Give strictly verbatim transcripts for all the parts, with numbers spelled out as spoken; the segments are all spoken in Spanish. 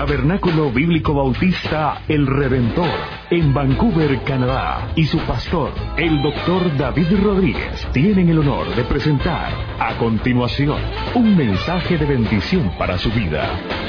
Tabernáculo Bíblico Bautista El Redentor, en Vancouver, Canadá, y su pastor, el doctor David Rodríguez, tienen el honor de presentar a continuación un mensaje de bendición para su vida.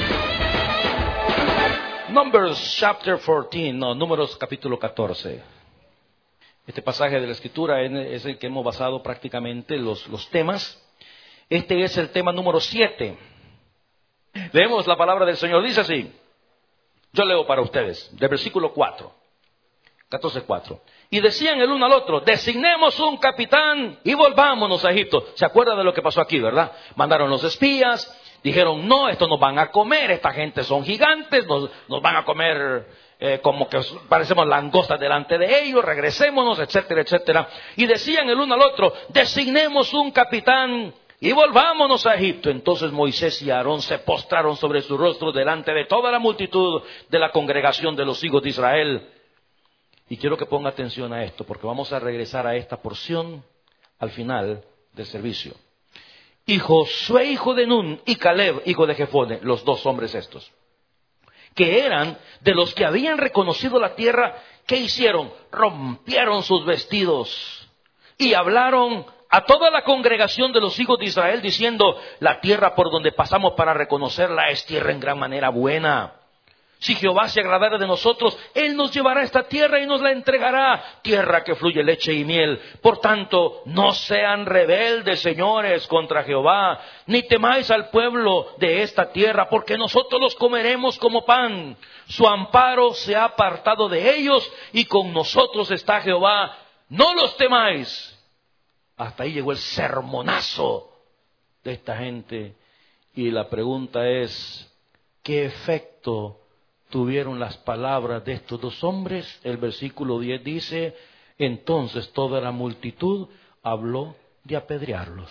Numbers chapter fourteen, no, Números capítulo catorce. Este pasaje de la Escritura es el que hemos basado prácticamente los, los temas. Este es el tema número siete. Leemos la palabra del Señor, dice así. Yo leo para ustedes, del versículo cuatro. catorce cuatro. Y decían el uno al otro, designemos un capitán y volvámonos a Egipto. ¿Se acuerda de lo que pasó aquí, verdad? Mandaron los espías, dijeron, no, estos nos van a comer, esta gente son gigantes, nos, nos van a comer eh, como que parecemos langostas delante de ellos, regresémonos, etcétera, etcétera. Y decían el uno al otro, designemos un capitán y volvámonos a Egipto. Entonces Moisés y Aarón se postraron sobre su rostro delante de toda la multitud de la congregación de los hijos de Israel. Y quiero que ponga atención a esto, porque vamos a regresar a esta porción al final del servicio. Y Josué, hijo de Nun, y Caleb, hijo de Jefone, los dos hombres estos, que eran de los que habían reconocido la tierra, ¿qué hicieron? Rompieron sus vestidos y hablaron a toda la congregación de los hijos de Israel, diciendo, la tierra por donde pasamos para reconocerla es tierra en gran manera buena. Si Jehová se agradara de nosotros, Él nos llevará a esta tierra y nos la entregará, tierra que fluye leche y miel. Por tanto, no sean rebeldes, señores, contra Jehová, ni temáis al pueblo de esta tierra, porque nosotros los comeremos como pan. Su amparo se ha apartado de ellos, y con nosotros está Jehová. No los temáis. Hasta ahí llegó el sermonazo de esta gente. Y la pregunta es, ¿qué efecto tuvieron las palabras de estos dos hombres? El versículo diez dice, entonces toda la multitud habló de apedrearlos.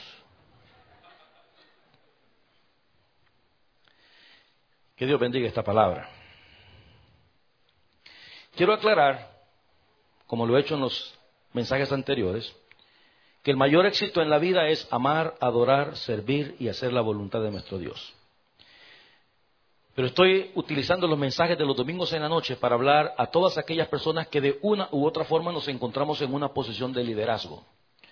Que Dios bendiga esta palabra. Quiero aclarar, como lo he hecho en los mensajes anteriores, que el mayor éxito en la vida es amar, adorar, servir y hacer la voluntad de nuestro Dios. Pero estoy utilizando los mensajes de los domingos en la noche para hablar a todas aquellas personas que de una u otra forma nos encontramos en una posición de liderazgo.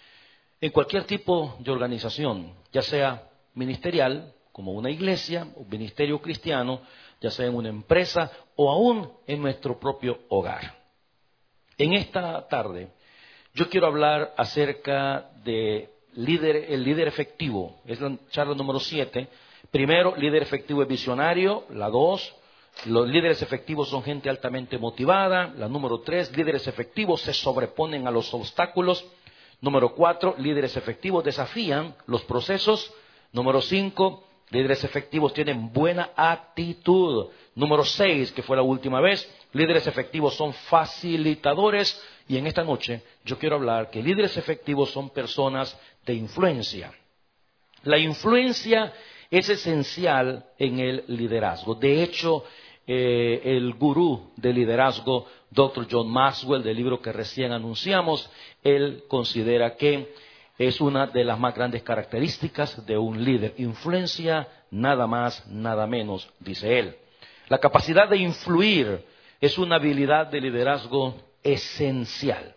En cualquier tipo de organización, ya sea ministerial, como una iglesia, un ministerio cristiano, ya sea en una empresa o aún en nuestro propio hogar. En esta tarde, yo quiero hablar acerca de líder, el líder efectivo. Es la charla número siete. Primero, líder efectivo es visionario. La dos, los líderes efectivos son gente altamente motivada. La número tres, líderes efectivos se sobreponen a los obstáculos. Número cuatro, líderes efectivos desafían los procesos. Número cinco, líderes efectivos tienen buena actitud. Número seis, que fue la última vez, líderes efectivos son facilitadores. Y en esta noche yo quiero hablar que líderes efectivos son personas de influencia. La influencia es esencial en el liderazgo. De hecho, eh, el gurú de liderazgo, doctor John Maxwell, del libro que recién anunciamos, él considera que es una de las más grandes características de un líder. Influencia, nada más, nada menos, dice él. La capacidad de influir es una habilidad de liderazgo esencial.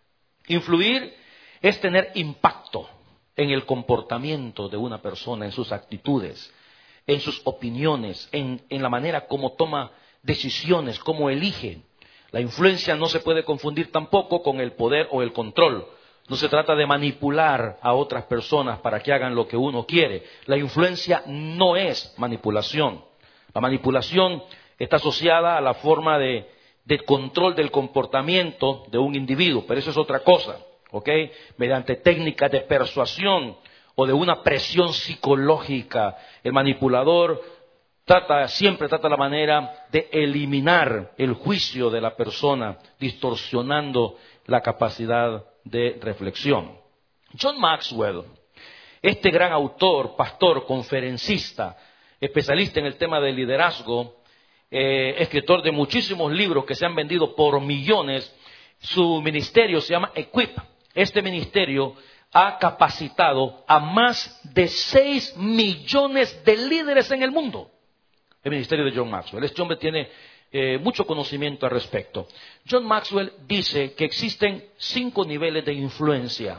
Influir es tener impacto en el comportamiento de una persona, en sus actitudes, en sus opiniones, en, en la manera como toma decisiones, cómo elige. La influencia no se puede confundir tampoco con el poder o el control. No se trata de manipular a otras personas para que hagan lo que uno quiere. La influencia no es manipulación. La manipulación está asociada a la forma de, de control del comportamiento de un individuo, pero eso es otra cosa. ¿Ok? Mediante técnicas de persuasión o de una presión psicológica. El manipulador trata, siempre trata la manera de eliminar el juicio de la persona, distorsionando la capacidad de reflexión. John Maxwell, este gran autor, pastor, conferencista, especialista en el tema del liderazgo, eh, escritor de muchísimos libros que se han vendido por millones, su ministerio se llama Equip. Este ministerio ha capacitado a más de seis millones de líderes en el mundo. el ministerio de John Maxwell. Este hombre tiene eh, mucho conocimiento al respecto. John Maxwell dice que existen cinco niveles de influencia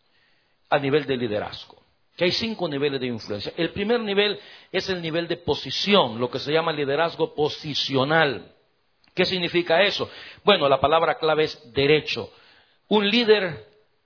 a nivel de liderazgo. Que hay cinco niveles de influencia. El primer nivel es el nivel de posición, lo que se llama liderazgo posicional. ¿Qué significa eso? Bueno, la palabra clave es derecho. Un líder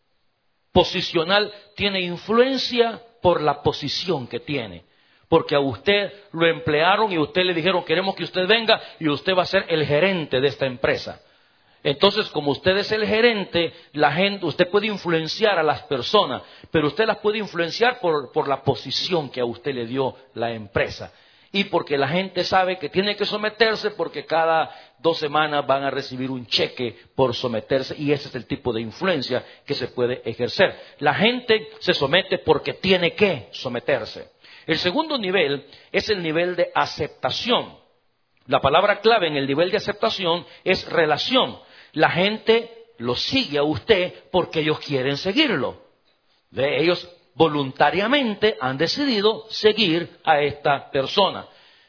posicional tiene influencia por la posición que tiene. Porque a usted lo emplearon y a usted le dijeron, queremos que usted venga y usted va a ser el gerente de esta empresa. Entonces, como usted es el gerente, la gente, usted puede influenciar a las personas, pero usted las puede influenciar por, por la posición que a usted le dio la empresa. Y porque la gente sabe que tiene que someterse porque cada dos semanas van a recibir un cheque por someterse y ese es el tipo de influencia que se puede ejercer. La gente se somete porque tiene que someterse. El segundo nivel es el nivel de aceptación. La palabra clave en el nivel de aceptación es relación. La gente lo sigue a usted porque ellos quieren seguirlo. De ellos voluntariamente han decidido seguir a esta persona.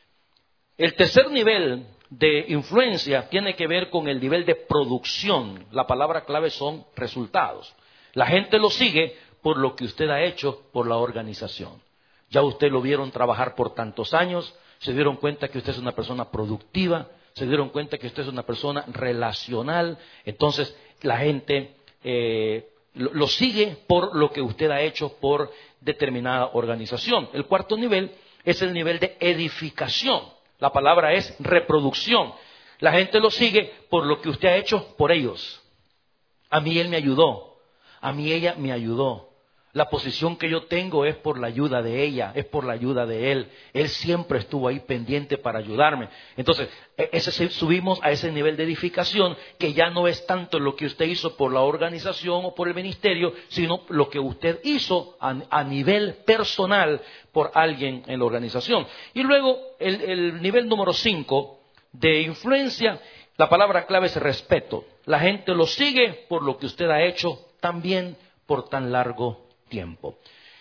El tercer nivel de influencia tiene que ver con el nivel de producción. La palabra clave son resultados. La gente lo sigue por lo que usted ha hecho por la organización. Ya usted lo vieron trabajar por tantos años, se dieron cuenta que usted es una persona productiva, se dieron cuenta que usted es una persona relacional, entonces la gente eh, lo, lo sigue por lo que usted ha hecho por determinada organización. El cuarto nivel es el nivel de edificación. La palabra es reproducción. La gente lo sigue por lo que usted ha hecho por ellos. A mí él me ayudó, a mí ella me ayudó. La posición que yo tengo es por la ayuda de ella, es por la ayuda de él. Él siempre estuvo ahí pendiente para ayudarme. Entonces, ese, subimos a ese nivel de edificación que ya no es tanto lo que usted hizo por la organización o por el ministerio, sino lo que usted hizo a, a nivel personal por alguien en la organización. Y luego, el, el nivel número cinco de influencia, la palabra clave es respeto. La gente lo sigue por lo que usted ha hecho también por tan largo tiempo.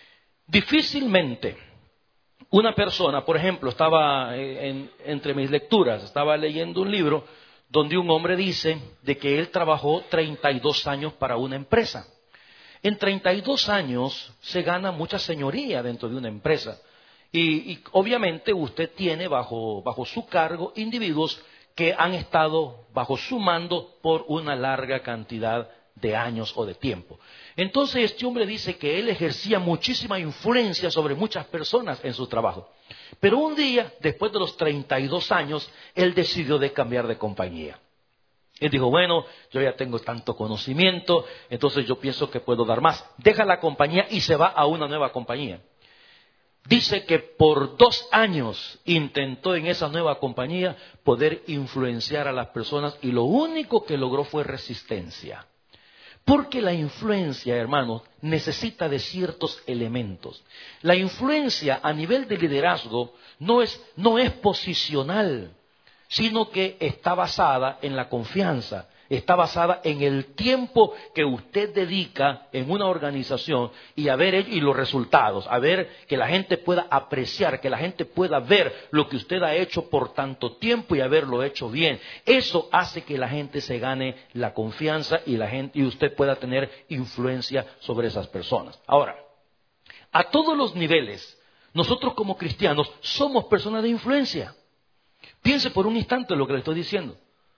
Difícilmente una persona, por ejemplo, estaba en, entre mis lecturas, estaba leyendo un libro donde un hombre dice de que él trabajó treinta y dos años para una empresa. En treinta y dos años se gana mucha señoría dentro de una empresa y, y obviamente usted tiene bajo, bajo su cargo individuos que han estado bajo su mando por una larga cantidad de años o de tiempo. Entonces este hombre dice que él ejercía muchísima influencia sobre muchas personas en su trabajo. Pero un día, después de los treinta y dos años, él decidió de cambiar de compañía. Él dijo, bueno, yo ya tengo tanto conocimiento, entonces yo pienso que puedo dar más. Deja la compañía y se va a una nueva compañía. Dice que por dos años intentó en esa nueva compañía poder influenciar a las personas y lo único que logró fue resistencia. Porque la influencia, hermanos, necesita de ciertos elementos. La influencia a nivel de liderazgo no es, no es posicional, sino que está basada en la confianza, está basada en el tiempo que usted dedica en una organización y a ver y los resultados, a ver que la gente pueda apreciar, que la gente pueda ver lo que usted ha hecho por tanto tiempo y haberlo hecho bien. Eso hace que la gente se gane la confianza y la gente y usted pueda tener influencia sobre esas personas. Ahora, a todos los niveles, nosotros como cristianos somos personas de influencia. Piense por un instante lo que le estoy diciendo.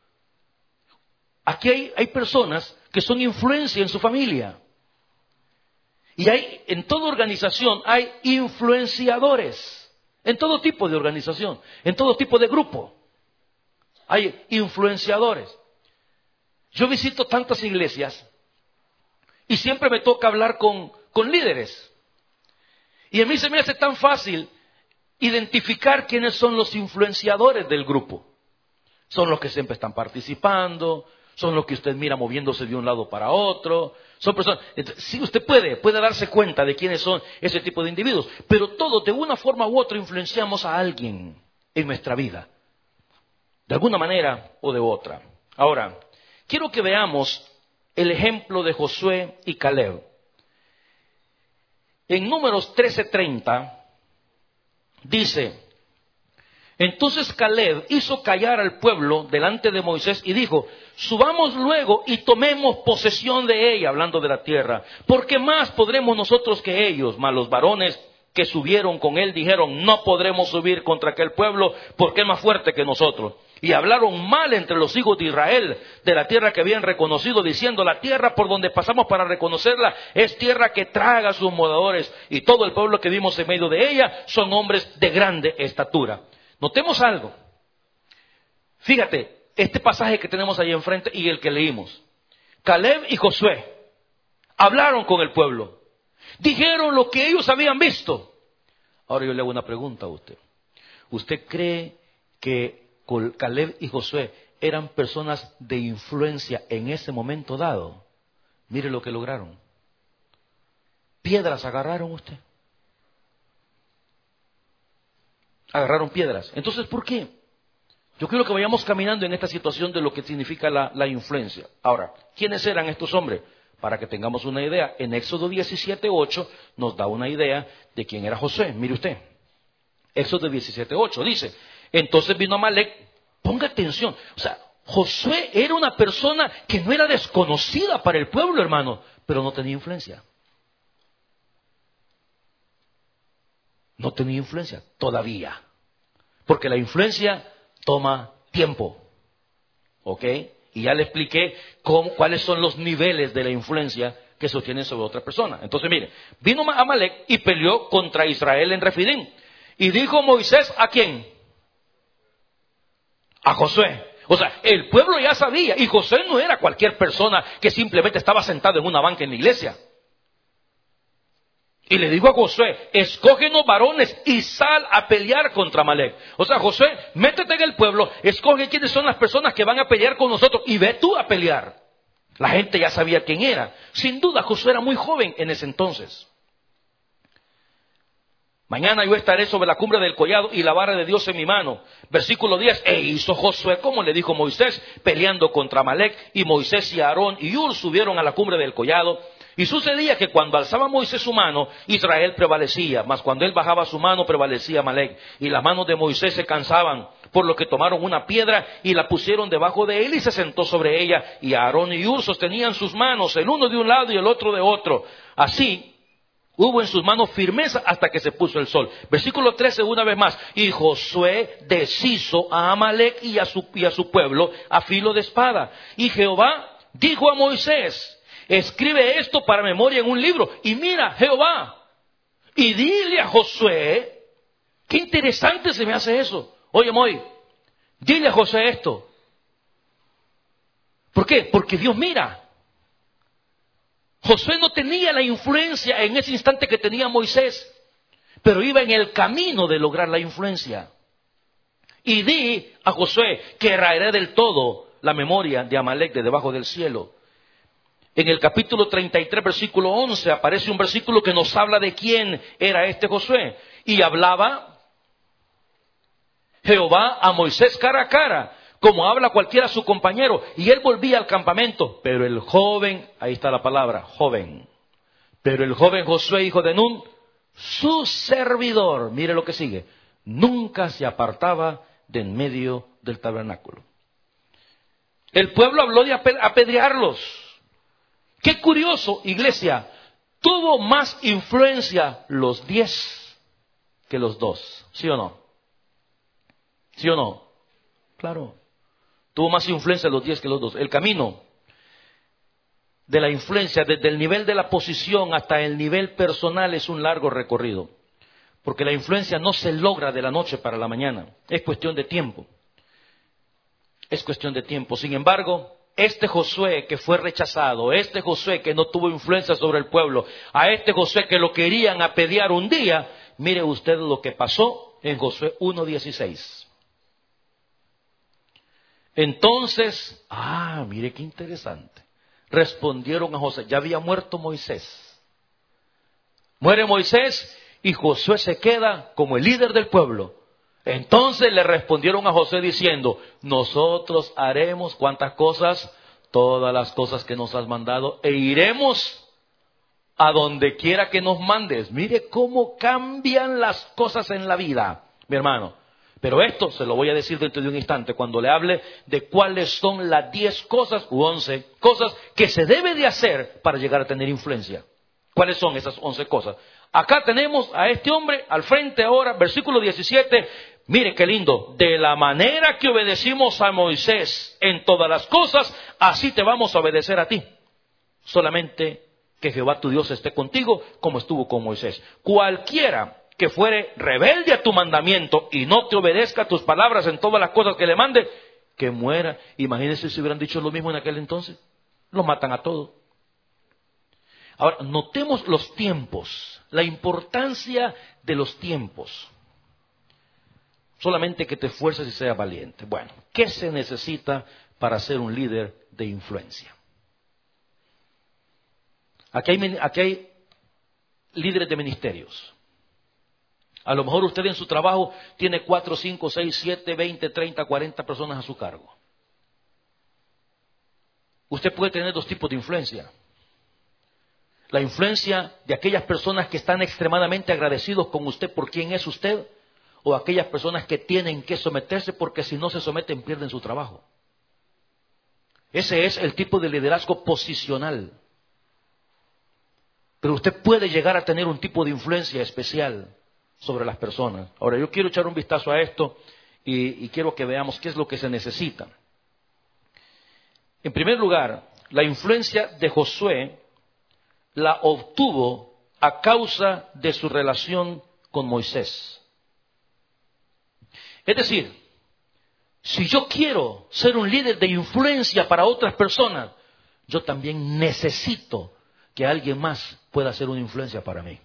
Aquí hay, hay personas que son influencia en su familia. Y hay, en toda organización hay influenciadores. En todo tipo de organización, en todo tipo de grupo. Hay influenciadores. Yo visito tantas iglesias y siempre me toca hablar con, con líderes. Y a mí se me hace tan fácil identificar quiénes son los influenciadores del grupo. Son los que siempre están participando, son los que usted mira moviéndose de un lado para otro. Son personas, sí, usted puede, puede darse cuenta de quiénes son ese tipo de individuos, pero todos de una forma u otra influenciamos a alguien en nuestra vida, de alguna manera o de otra. Ahora, quiero que veamos el ejemplo de Josué y Caleb. En Números trece treinta dice, Entonces Caleb hizo callar al pueblo delante de Moisés y dijo: subamos luego y tomemos posesión de ella, hablando de la tierra, porque más podremos nosotros que ellos. Mas los varones que subieron con él dijeron: no podremos subir contra aquel pueblo, porque es más fuerte que nosotros. Y hablaron mal entre los hijos de Israel de la tierra que habían reconocido, diciendo: la tierra por donde pasamos para reconocerla es tierra que traga a sus moradores, y todo el pueblo que vimos en medio de ella son hombres de grande estatura. Notemos algo. Fíjate, este pasaje que tenemos ahí enfrente y el que leímos. Caleb y Josué hablaron con el pueblo. Dijeron lo que ellos habían visto. Ahora yo le hago una pregunta a usted. ¿Usted cree que Caleb y Josué eran personas de influencia en ese momento dado? Mire lo que lograron. ¿Piedras agarraron usted? Agarraron piedras. Entonces, ¿por qué? Yo quiero que vayamos caminando en esta situación de lo que significa la, la influencia. Ahora, ¿quiénes eran estos hombres? Para que tengamos una idea, en Éxodo diecisiete ocho nos da una idea de quién era Josué. Mire usted, Éxodo diecisiete ocho dice: entonces vino Amalek. Ponga atención, o sea, Josué era una persona que no era desconocida para el pueblo, hermano, pero no tenía influencia. No tenía influencia todavía, porque la influencia toma tiempo, ¿ok? Y ya le expliqué cómo, cuáles son los niveles de la influencia que se obtienen sobre otra persona. Entonces, mire, vino Amalek y peleó contra Israel en Refidim. Y dijo Moisés: ¿a quién? A Josué. O sea, el pueblo ya sabía, y Josué no era cualquier persona que simplemente estaba sentado en una banca en la iglesia. Y le dijo a Josué: escógenos varones y sal a pelear contra Amalek. O sea, Josué, métete en el pueblo, escoge quiénes son las personas que van a pelear con nosotros y ve tú a pelear. La gente ya sabía quién era. Sin duda, Josué era muy joven en ese entonces. Mañana yo estaré sobre la cumbre del collado y la vara de Dios en mi mano. Versículo diez. E hizo Josué como le dijo Moisés, peleando contra Amalek. Y Moisés y Aarón y Hur subieron a la cumbre del collado. Y sucedía que cuando alzaba Moisés su mano, Israel prevalecía, mas cuando él bajaba su mano, prevalecía Amalek. Y las manos de Moisés se cansaban, por lo que tomaron una piedra y la pusieron debajo de él y se sentó sobre ella. Y Aarón y Hur sostenían sus manos, el uno de un lado y el otro de otro. Así hubo en sus manos firmeza hasta que se puso el sol. Versículo trece, una vez más. Y Josué deshizo a Amalek y a su, y a su pueblo a filo de espada. Y Jehová dijo a Moisés: escribe esto para memoria en un libro. Y mira, Jehová, y dile a Josué, qué interesante se me hace eso. Oye, Moy, dile a Josué esto. ¿Por qué? Porque Dios mira. Josué no tenía la influencia en ese instante que tenía Moisés, pero iba en el camino de lograr la influencia. Y di a Josué que raeré del todo la memoria de Amalek de debajo del cielo. En el capítulo treinta y tres, versículo once, aparece un versículo que nos habla de quién era este Josué. Y hablaba Jehová a Moisés cara a cara, como habla cualquiera a su compañero. Y él volvía al campamento. Pero el joven, ahí está la palabra, joven. Pero el joven Josué, hijo de Nun, su servidor, mire lo que sigue, nunca se apartaba de en medio del tabernáculo. El pueblo habló de apedrearlos. Qué curioso, iglesia, tuvo más influencia los diez que los dos, ¿sí o no? ¿Sí o no? Claro, tuvo más influencia los diez que los dos. El camino de la influencia, desde el nivel de la posición hasta el nivel personal, es un largo recorrido. Porque la influencia no se logra de la noche para la mañana, es cuestión de tiempo. Es cuestión de tiempo. Sin embargo, este Josué que fue rechazado, este Josué que no tuvo influencia sobre el pueblo, a este Josué que lo querían apedrear un día, mire usted lo que pasó en Josué uno dieciséis. Entonces, ah, mire qué interesante, respondieron a Josué, ya había muerto Moisés. Muere Moisés y Josué se queda como el líder del pueblo. Entonces le respondieron a Josué diciendo: nosotros haremos ¿cuántas cosas? Todas las cosas que nos has mandado, e iremos a donde quiera que nos mandes. Mire cómo cambian las cosas en la vida, mi hermano. Pero esto se lo voy a decir dentro de un instante, cuando le hable de cuáles son las diez cosas u once cosas que se debe de hacer para llegar a tener influencia. ¿Cuáles son esas once cosas? Acá tenemos a este hombre al frente ahora, versículo diecisiete. Miren qué lindo. De la manera que obedecimos a Moisés en todas las cosas, así te vamos a obedecer a ti. Solamente que Jehová tu Dios esté contigo como estuvo con Moisés. Cualquiera que fuere rebelde a tu mandamiento y no te obedezca a tus palabras en todas las cosas que le mande, que muera. Imagínense si hubieran dicho lo mismo en aquel entonces. Lo matan a todos. Ahora, notemos los tiempos, la importancia de los tiempos. Solamente que te esfuerces y seas valiente. Bueno, ¿qué se necesita para ser un líder de influencia? Aquí hay, aquí hay líderes de ministerios. A lo mejor usted en su trabajo tiene cuatro, cinco, seis, siete, veinte, treinta, cuarenta personas a su cargo. Usted puede tener dos tipos de influencia. La influencia de aquellas personas que están extremadamente agradecidos con usted por quién es usted, o aquellas personas que tienen que someterse porque si no se someten pierden su trabajo. Ese es el tipo de liderazgo posicional. Pero usted puede llegar a tener un tipo de influencia especial sobre las personas. Ahora, yo quiero echar un vistazo a esto y, y quiero que veamos qué es lo que se necesita. En primer lugar, la influencia de Josué la obtuvo a causa de su relación con Moisés. Es decir, si yo quiero ser un líder de influencia para otras personas, yo también necesito que alguien más pueda ser una influencia para mí.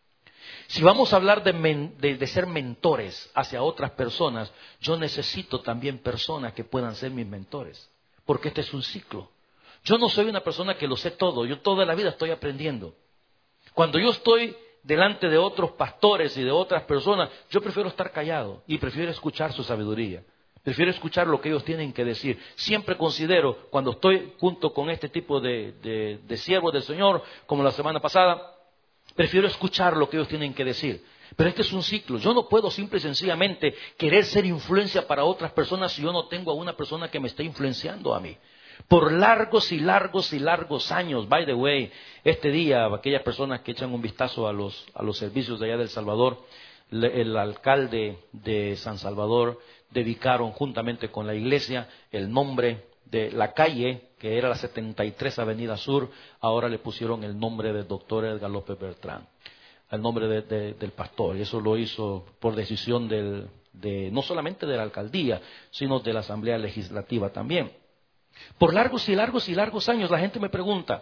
Si vamos a hablar de, men, de, de ser mentores hacia otras personas, yo necesito también personas que puedan ser mis mentores, porque este es un ciclo. Yo no soy una persona que lo sé todo, yo toda la vida estoy aprendiendo. Cuando yo estoy delante de otros pastores y de otras personas, yo prefiero estar callado y prefiero escuchar su sabiduría. Prefiero escuchar lo que ellos tienen que decir. Siempre considero, cuando estoy junto con este tipo de, de, de siervos del Señor, como la semana pasada, prefiero escuchar lo que ellos tienen que decir. Pero este es un ciclo. Yo no puedo simple y sencillamente querer ser influencia para otras personas si yo no tengo a una persona que me esté influenciando a mí. Por largos y largos y largos años, by the way, este día, aquellas personas que echan un vistazo a los, a los servicios de allá del Salvador, le, el alcalde de San Salvador dedicaron juntamente con la iglesia el nombre de la calle, que era la setenta y tres Avenida Sur, ahora le pusieron el nombre del doctor Edgar López Bertrán, el nombre de, de, del pastor, y eso lo hizo por decisión del, de, no solamente de la alcaldía, sino de la Asamblea Legislativa también. Por largos y largos y largos años la gente me pregunta,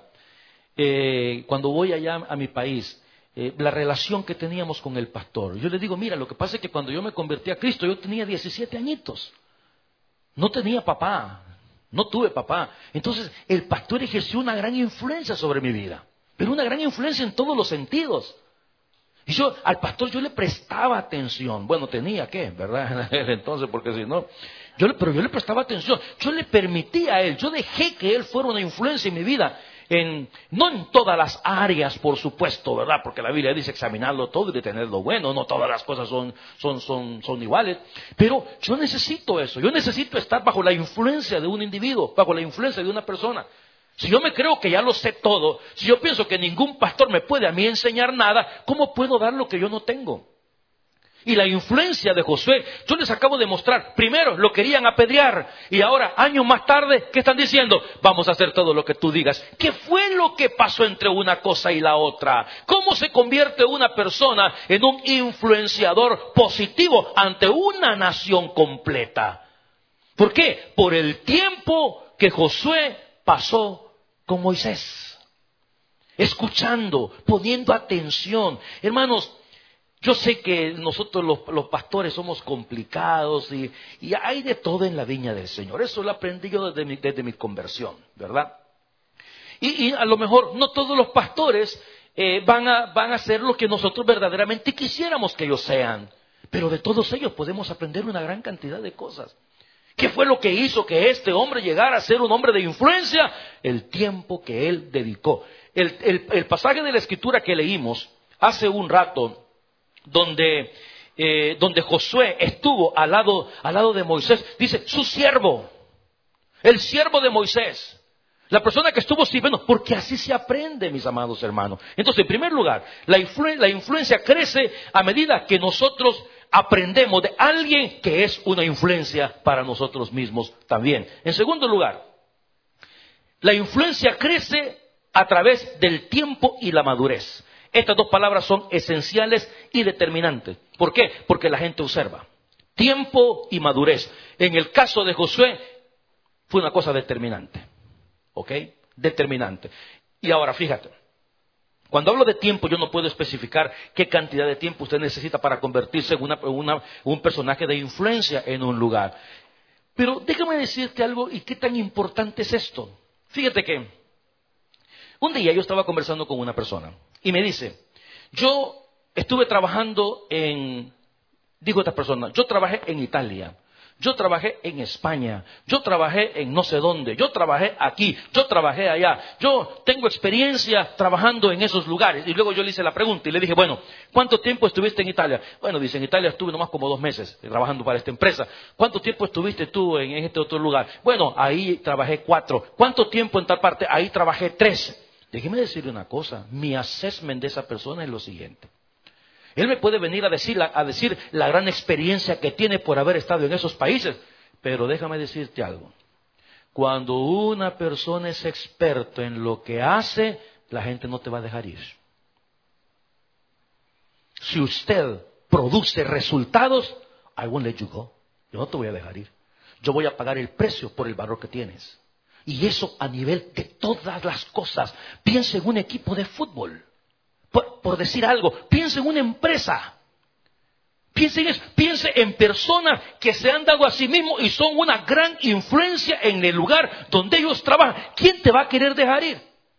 eh, cuando voy allá a mi país, eh, la relación que teníamos con el pastor. Yo le digo, mira, lo que pasa es que cuando yo me convertí a Cristo, yo tenía diecisiete añitos. No tenía papá, no tuve papá. Entonces, el pastor ejerció una gran influencia sobre mi vida, pero una gran influencia en todos los sentidos. Y yo, al pastor yo le prestaba atención. Bueno, tenía que, ¿verdad? Entonces, porque si no... Yo le, pero yo le prestaba atención, yo le permitía a él, yo dejé que él fuera una influencia en mi vida, en, no en todas las áreas, por supuesto, ¿verdad? Porque la Biblia dice examinarlo todo y detener lo bueno, no todas las cosas son, son, son, son iguales, pero yo necesito eso, yo necesito estar bajo la influencia de un individuo, bajo la influencia de una persona. Si yo me creo que ya lo sé todo, si yo pienso que ningún pastor me puede a mí enseñar nada, ¿cómo puedo dar lo que yo no tengo? Y la influencia de Josué, yo les acabo de mostrar, primero lo querían apedrear y ahora, años más tarde, ¿qué están diciendo? Vamos a hacer todo lo que tú digas. ¿Qué fue lo que pasó entre una cosa y la otra? ¿Cómo se convierte una persona en un influenciador positivo ante una nación completa? ¿Por qué? Por el tiempo que Josué pasó con Moisés, escuchando, poniendo atención. Hermanos, yo sé que nosotros los, los pastores somos complicados y, y hay de todo en la viña del Señor. Eso lo aprendí yo desde mi, desde mi conversión, ¿verdad? Y, y a lo mejor no todos los pastores eh, van, a, van a hacer lo que nosotros verdaderamente quisiéramos que ellos sean. Pero de todos ellos podemos aprender una gran cantidad de cosas. ¿Qué fue lo que hizo que este hombre llegara a ser un hombre de influencia? El tiempo que él dedicó. El, el, el pasaje de la Escritura que leímos hace un rato, donde eh, donde Josué estuvo al lado, al lado de Moisés, dice su siervo, el siervo de Moisés. La persona que estuvo sirviendo, porque así se aprende, mis amados hermanos. Entonces, en primer lugar, la, influ- la influencia crece a medida que nosotros aprendemos de alguien que es una influencia para nosotros mismos también. En segundo lugar, la influencia crece a través del tiempo y la madurez. Estas dos palabras son esenciales y determinantes. ¿Por qué? Porque la gente observa. Tiempo y madurez. En el caso de Josué, fue una cosa determinante. ¿Ok? Determinante. Y ahora, fíjate. Cuando hablo de tiempo, yo no puedo especificar qué cantidad de tiempo usted necesita para convertirse en una, una, un personaje de influencia en un lugar. Pero déjame decirte algo, y qué tan importante es esto. Fíjate que un día yo estaba conversando con una persona y me dice, yo estuve trabajando en, digo esta persona, yo trabajé en Italia. Yo trabajé en España, yo trabajé en no sé dónde, yo trabajé aquí, yo trabajé allá, yo tengo experiencia trabajando en esos lugares. Y luego yo le hice la pregunta y le dije, bueno, ¿cuánto tiempo estuviste en Italia? Bueno, dice, en Italia estuve nomás como dos meses trabajando para esta empresa. ¿Cuánto tiempo estuviste tú en este otro lugar? Bueno, ahí trabajé cuatro. ¿Cuánto tiempo en tal parte? Ahí trabajé tres. Déjeme decirle una cosa, mi assessment de esa persona es lo siguiente. Él me puede venir a decir, a decir la gran experiencia que tiene por haber estado en esos países. Pero déjame decirte algo. Cuando una persona es experto en lo que hace, la gente no te va a dejar ir. Si usted produce resultados, I won't let you go. Yo no te voy a dejar ir. Yo voy a pagar el precio por el valor que tienes. Y eso a nivel de todas las cosas. Piensa en un equipo de fútbol. Por, por decir algo, piense en una empresa. Piense en eso, piense en personas que se han dado a sí mismos y son una gran influencia en el lugar donde ellos trabajan. ¿Quién te va a querer dejar ir?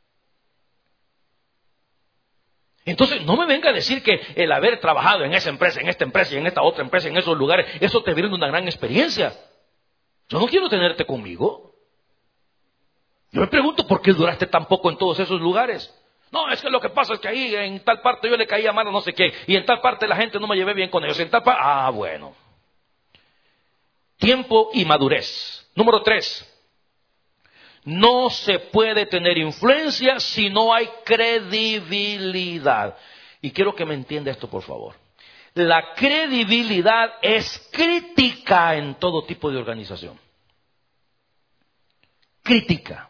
Entonces, no me venga a decir que el haber trabajado en esa empresa, en esta empresa y en esta otra empresa, en esos lugares, eso te brinda una gran experiencia. Yo no quiero tenerte conmigo. Yo me pregunto por qué duraste tan poco en todos esos lugares. No, es que lo que pasa es que ahí en tal parte yo le caía mal a no sé qué, y en tal parte la gente no me llevé bien con ellos. En tal parte, ah, bueno. Tiempo y madurez. Número tres. No se puede tener influencia si no hay credibilidad. Y quiero que me entienda esto, por favor. La credibilidad es crítica en todo tipo de organización. Crítica.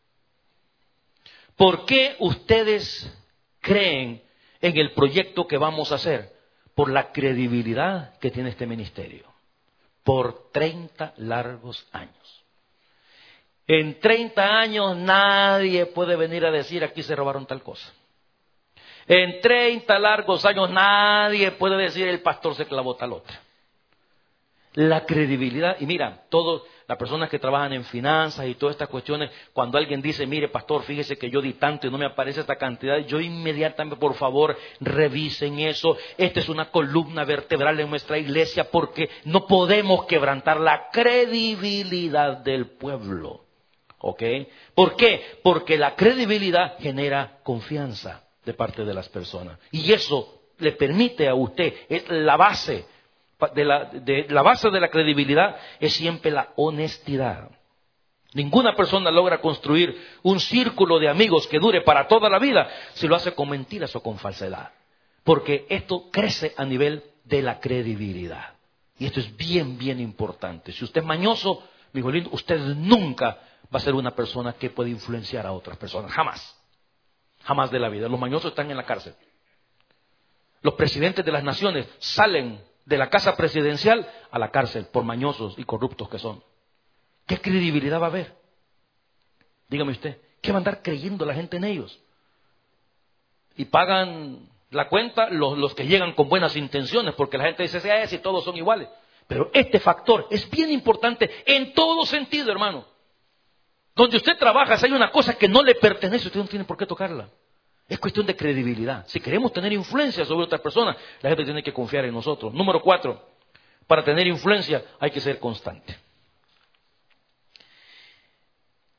¿Por qué ustedes creen en el proyecto que vamos a hacer? Por la credibilidad que tiene este ministerio. Por treinta largos años. En treinta años nadie puede venir a decir aquí se robaron tal cosa. En treinta largos años nadie puede decir el pastor se clavó tal otra. La credibilidad, y mira, todas las personas que trabajan en finanzas y todas estas cuestiones, cuando alguien dice, mire pastor, fíjese que yo di tanto y no me aparece esta cantidad, yo inmediatamente, por favor, revisen eso. Esta es una columna vertebral en nuestra iglesia porque no podemos quebrantar la credibilidad del pueblo. ¿Ok? ¿Por qué? Porque la credibilidad genera confianza de parte de las personas. Y eso le permite a usted, es la base. De la, de, la base de la credibilidad es siempre la honestidad. Ninguna persona logra construir un círculo de amigos que dure para toda la vida si lo hace con mentiras o con falsedad. Porque esto crece a nivel de la credibilidad. Y esto es bien, bien importante. Si usted es mañoso, mi hijo lindo, usted nunca va a ser una persona que puede influenciar a otras personas. Jamás. Jamás de la vida. Los mañosos están en la cárcel. Los presidentes de las naciones salen de la casa presidencial a la cárcel por mañosos y corruptos que son. ¿Qué credibilidad va a haber? Dígame usted, ¿qué va a andar creyendo la gente en ellos? Y pagan la cuenta los, los que llegan con buenas intenciones, porque la gente dice, si todos son iguales. Pero este factor es bien importante en todo sentido, hermano. Donde usted trabaja, si hay una cosa que no le pertenece, usted no tiene por qué tocarla. Es cuestión de credibilidad. Si queremos tener influencia sobre otras personas, la gente tiene que confiar en nosotros. Número cuatro, para tener influencia hay que ser constante.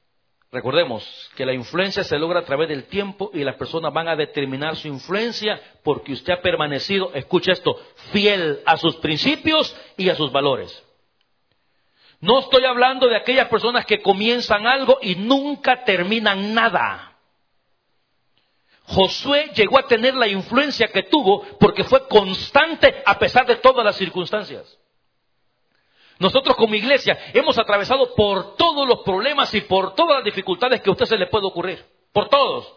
Recordemos que la influencia se logra a través del tiempo y las personas van a determinar su influencia porque usted ha permanecido, escucha esto, fiel a sus principios y a sus valores. No estoy hablando de aquellas personas que comienzan algo y nunca terminan nada. Josué llegó a tener la influencia que tuvo porque fue constante a pesar de todas las circunstancias. Nosotros como iglesia hemos atravesado por todos los problemas y por todas las dificultades que a usted se le puede ocurrir. Por todos.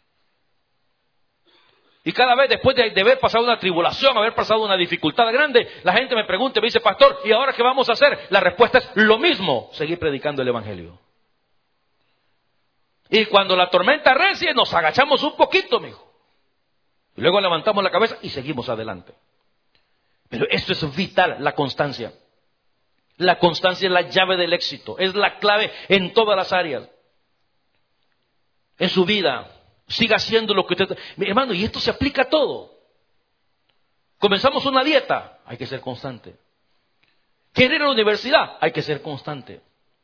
Y cada vez después de, de haber pasado una tribulación, haber pasado una dificultad grande, la gente me pregunta y me dice, pastor, ¿y ahora qué vamos a hacer? La respuesta es lo mismo, seguir predicando el evangelio. Y cuando la tormenta recie, nos agachamos un poquito, mijo. Y luego levantamos la cabeza y seguimos adelante. Pero esto es vital, la constancia. La constancia es la llave del éxito, es la clave en todas las áreas. En su vida, siga haciendo lo que usted... Mi hermano, y esto se aplica a todo. Comenzamos una dieta, hay que ser constante. Quiere ir a la universidad, hay que ser constante.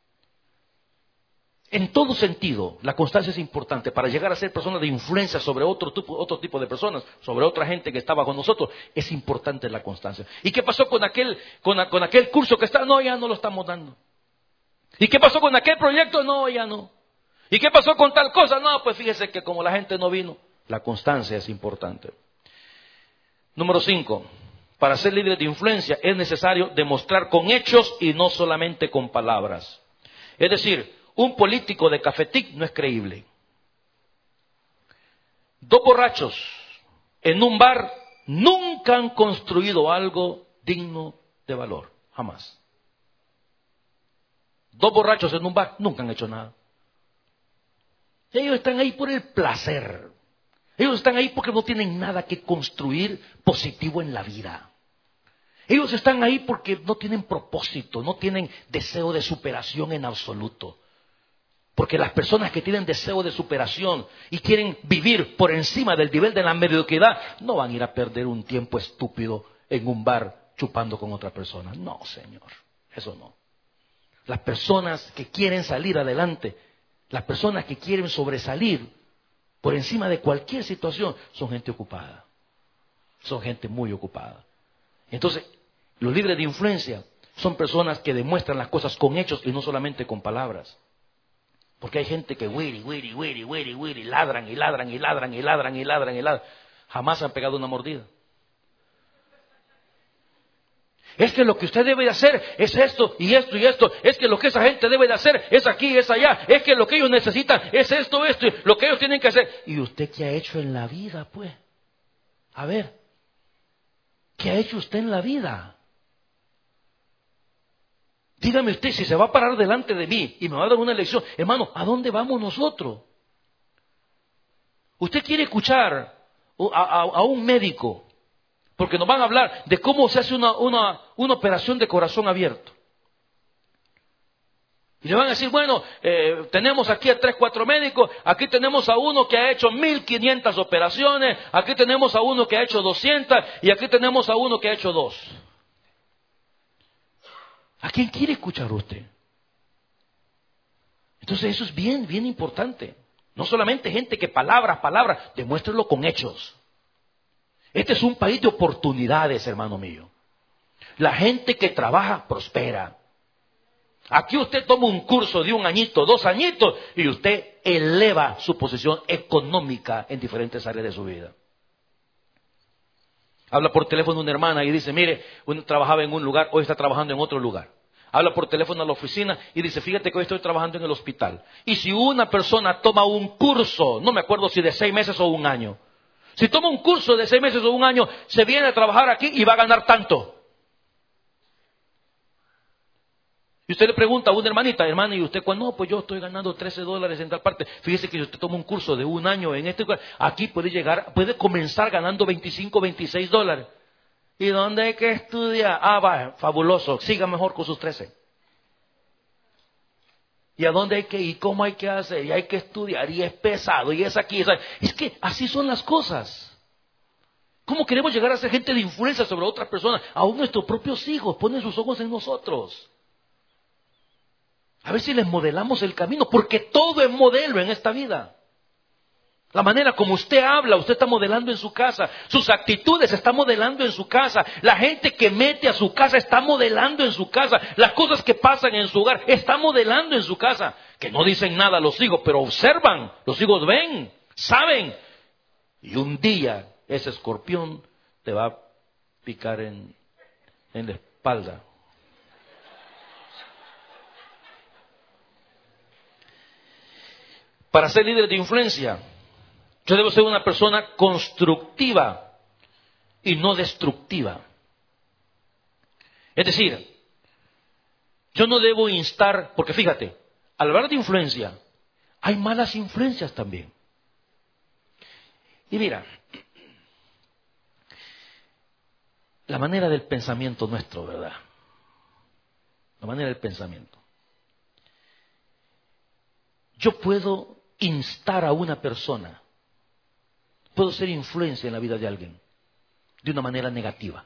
En todo sentido, la constancia es importante para llegar a ser persona de influencia sobre otro tipo, otro tipo de personas, sobre otra gente que estaba con nosotros. Es importante la constancia. ¿Y qué pasó con aquel, con, con aquel curso que está? No, ya no lo estamos dando. ¿Y qué pasó con aquel proyecto? No, ya no. ¿Y qué pasó con tal cosa? No, pues fíjese que como la gente no vino, la constancia es importante. Número cinco. Para ser líder de influencia es necesario demostrar con hechos y no solamente con palabras. Es decir, un político de cafetic no es creíble. Dos borrachos en un bar nunca han construido algo digno de valor. Jamás. Dos borrachos en un bar nunca han hecho nada. Ellos están ahí por el placer. Ellos están ahí porque no tienen nada que construir positivo en la vida. Ellos están ahí porque no tienen propósito, no tienen deseo de superación en absoluto. Porque las personas que tienen deseo de superación y quieren vivir por encima del nivel de la mediocridad, no van a ir a perder un tiempo estúpido en un bar chupando con otra persona. No, señor, eso no. Las personas que quieren salir adelante, las personas que quieren sobresalir por encima de cualquier situación, son gente ocupada. Son gente muy ocupada. Entonces, los líderes de influencia son personas que demuestran las cosas con hechos y no solamente con palabras. Porque hay gente que wiri, wiri, wiri, wiri, wiri, ladran y ladran y ladran y ladran y ladran y ladran. Jamás han pegado una mordida. Es que lo que usted debe de hacer es esto y esto y esto. Es que lo que esa gente debe de hacer es aquí y es allá. Es que lo que ellos necesitan es esto, esto, lo que ellos tienen que hacer. ¿Y usted qué ha hecho en la vida, pues? A ver, ¿qué ha hecho usted en la vida? Dígame usted, si se va a parar delante de mí y me va a dar una lección, hermano, ¿a dónde vamos nosotros? Usted quiere escuchar a, a, a un médico, porque nos van a hablar de cómo se hace una, una, una operación de corazón abierto. Y le van a decir, bueno, eh, tenemos aquí a tres, cuatro médicos, aquí tenemos a uno que ha hecho mil quinientas operaciones, aquí tenemos a uno que ha hecho doscientas y aquí tenemos a uno que ha hecho dos. ¿A quién quiere escuchar usted? Entonces eso es bien, bien importante. No solamente gente que palabras, palabras, demuéstrelo con hechos. Este es un país de oportunidades, hermano mío. La gente que trabaja prospera. Aquí usted toma un curso de un añito, dos añitos, y usted eleva su posición económica en diferentes áreas de su vida. Habla por teléfono una hermana y dice, mire, uno trabajaba en un lugar, hoy está trabajando en otro lugar. Habla por teléfono a la oficina y dice, fíjate que hoy estoy trabajando en el hospital. Y si una persona toma un curso, no me acuerdo si de seis meses o un año. Si toma un curso de seis meses o un año, se viene a trabajar aquí y va a ganar tanto. Y usted le pregunta a una hermanita, hermana, ¿y usted cuándo? No, pues yo estoy ganando trece dólares en tal parte. Fíjese que si usted toma un curso de un año en este lugar, aquí puede llegar, puede comenzar ganando veinticinco, veintiséis dólares. ¿Y dónde hay que estudiar? Ah, va, fabuloso, siga mejor con sus trece. ¿Y a dónde hay que ir? ¿Cómo hay que hacer? Y hay que estudiar, y es pesado, y es aquí. Es, es que así son las cosas. ¿Cómo queremos llegar a ser gente de influencia sobre otras personas? Aún nuestros propios hijos ponen sus ojos en nosotros. A ver si les modelamos el camino, porque todo es modelo en esta vida. La manera como usted habla, usted está modelando en su casa. Sus actitudes está modelando en su casa. La gente que mete a su casa está modelando en su casa. Las cosas que pasan en su hogar está modelando en su casa. Que no dicen nada los hijos, pero observan. Los hijos ven, saben. Y un día ese escorpión te va a picar en, en la espalda. Para ser líder de influencia, yo debo ser una persona constructiva y no destructiva. Es decir, yo no debo instar, porque fíjate, al hablar de influencia, hay malas influencias también. Y mira, la manera del pensamiento nuestro, ¿verdad? La manera del pensamiento. Yo puedo instar a una persona, puedo ser influencia en la vida de alguien de una manera negativa.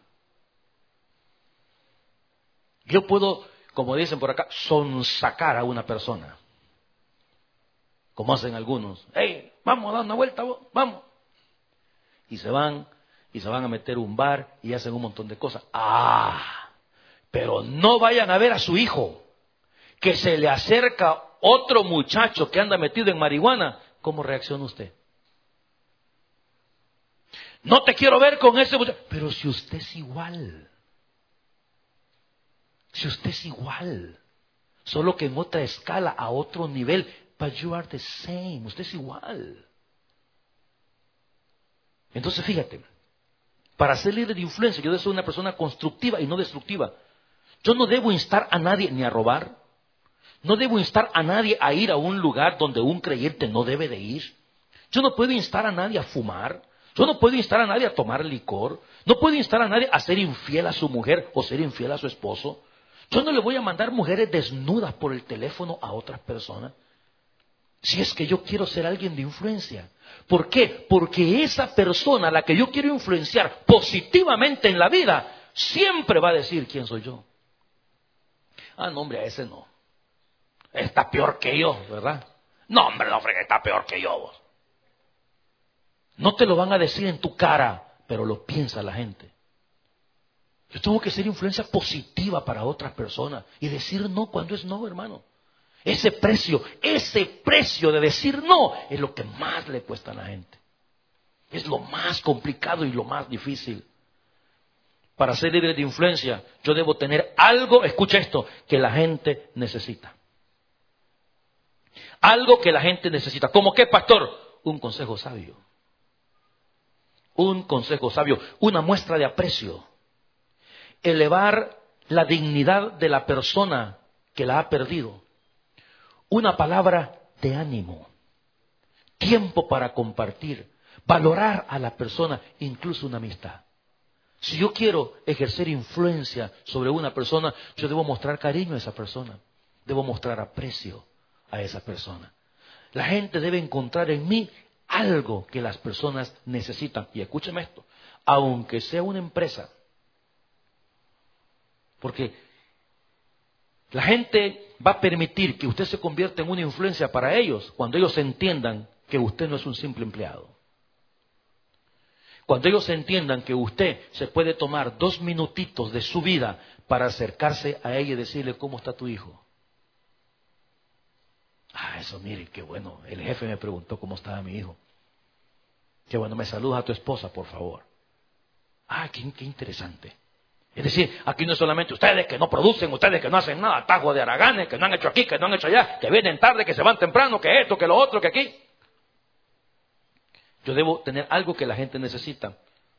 Yo puedo, como dicen por acá, sonsacar a una persona, como hacen algunos. ¡Hey, vamos a dar una vuelta, vamos! Y se van, y se van a meter a un bar y hacen un montón de cosas. ¡Ah! Pero no vayan a ver a su hijo, que se le acerca otro muchacho que anda metido en marihuana. ¿Cómo reacciona usted? No te quiero ver con ese muchacho. Pero si usted es igual. Si usted es igual. Solo que en otra escala, a otro nivel. But you are the same. Usted es igual. Entonces fíjate. Para ser líder de influencia, yo debo ser una persona constructiva y no destructiva. Yo no debo instar a nadie ni a robar. No debo instar a nadie a ir a un lugar donde un creyente no debe de ir. Yo no puedo instar a nadie a fumar. Yo no puedo instar a nadie a tomar licor. No puedo instar a nadie a ser infiel a su mujer o ser infiel a su esposo. Yo no le voy a mandar mujeres desnudas por el teléfono a otras personas. Si es que yo quiero ser alguien de influencia. ¿Por qué? Porque esa persona a la que yo quiero influenciar positivamente en la vida, siempre va a decir quién soy yo. Ah, no, hombre, a ese no. Está peor que yo, ¿verdad? No, hombre, no, fregué, está peor que yo, vos. No te lo van a decir en tu cara, pero lo piensa la gente. Yo tengo que ser influencia positiva para otras personas y decir no cuando es no, hermano. Ese precio, ese precio de decir no es lo que más le cuesta a la gente. Es lo más complicado y lo más difícil. Para ser líder de influencia, yo debo tener algo, escucha esto, que la gente necesita. Algo que la gente necesita. ¿Cómo qué, pastor? Un consejo sabio. Un consejo sabio. Una muestra de aprecio. Elevar la dignidad de la persona que la ha perdido. Una palabra de ánimo. Tiempo para compartir. Valorar a la persona, incluso una amistad. Si yo quiero ejercer influencia sobre una persona, yo debo mostrar cariño a esa persona. Debo mostrar aprecio a esa persona. La gente debe encontrar en mí algo que las personas necesitan. Y escúcheme esto, aunque sea una empresa, porque la gente va a permitir que usted se convierta en una influencia para ellos cuando ellos entiendan que usted no es un simple empleado. Cuando ellos entiendan que usted se puede tomar dos minutitos de su vida para acercarse a ella y decirle cómo está tu hijo. Ah, eso, mire, qué bueno. El jefe me preguntó cómo estaba mi hijo. Qué bueno, me saludas a tu esposa, por favor. Ah, qué, qué interesante. Es decir, aquí no es solamente ustedes que no producen, ustedes que no hacen nada, tajo de haraganes, que no han hecho aquí, que no han hecho allá, que vienen tarde, que se van temprano, que esto, que lo otro, que aquí. Yo debo tener algo que la gente necesita.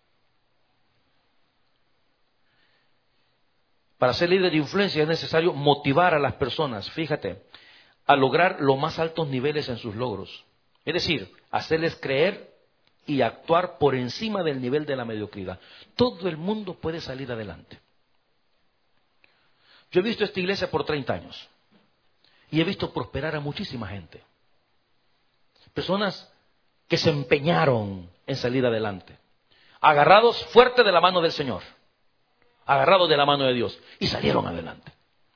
Para ser líder de influencia es necesario motivar a las personas, fíjate, a lograr los más altos niveles en sus logros. Es decir, hacerles creer y actuar por encima del nivel de la mediocridad. Todo el mundo puede salir adelante. Yo he visto esta iglesia por treinta años y he visto prosperar a muchísima gente. Personas que se empeñaron en salir adelante, agarrados fuerte de la mano del Señor, agarrados de la mano de Dios, y salieron adelante.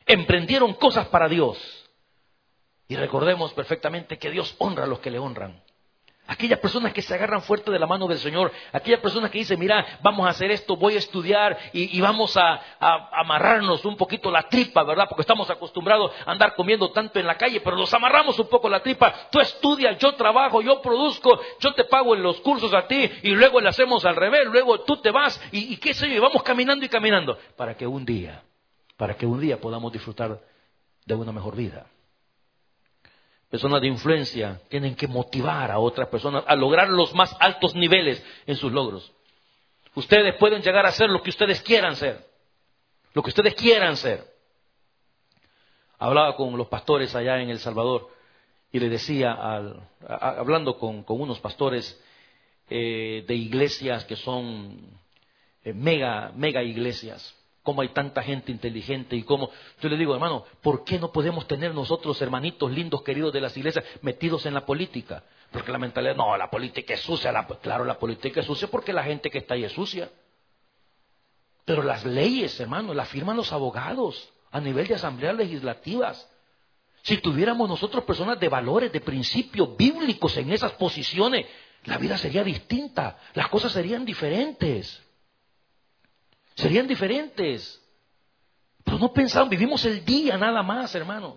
emprendieron cosas para Dios. Y recordemos perfectamente que Dios honra a los que le honran. Aquellas personas que se agarran fuerte de la mano del Señor, aquellas personas que dicen, mira, vamos a hacer esto, voy a estudiar y, y vamos a, a amarrarnos un poquito la tripa, ¿verdad? Porque estamos acostumbrados a andar comiendo tanto en la calle, pero nos amarramos un poco la tripa. Tú estudias, yo trabajo, yo produzco, yo te pago en los cursos a ti y luego le hacemos al revés, luego tú te vas y, y qué sé yo, y vamos caminando y caminando para que un día, para que un día podamos disfrutar de una mejor vida. Personas de influencia tienen que motivar a otras personas a lograr los más altos niveles en sus logros. Ustedes pueden llegar a ser lo que ustedes quieran ser. Lo que ustedes quieran ser. Hablaba con los pastores allá en El Salvador y le decía, al, a, hablando con, con unos pastores eh, de iglesias que son eh, mega, mega iglesias. Cómo hay tanta gente inteligente y cómo... Yo le digo, hermano, ¿por qué no podemos tener nosotros, hermanitos lindos, queridos de las iglesias, metidos en la política? Porque la mentalidad, no, la política es sucia. La, claro, la política es sucia porque la gente que está ahí es sucia. Pero las leyes, hermano, las firman los abogados a nivel de asambleas legislativas. Si tuviéramos nosotros personas de valores, de principios bíblicos en esas posiciones, la vida sería distinta, las cosas serían diferentes. Serían diferentes. Pero no pensamos, vivimos el día nada más, hermano.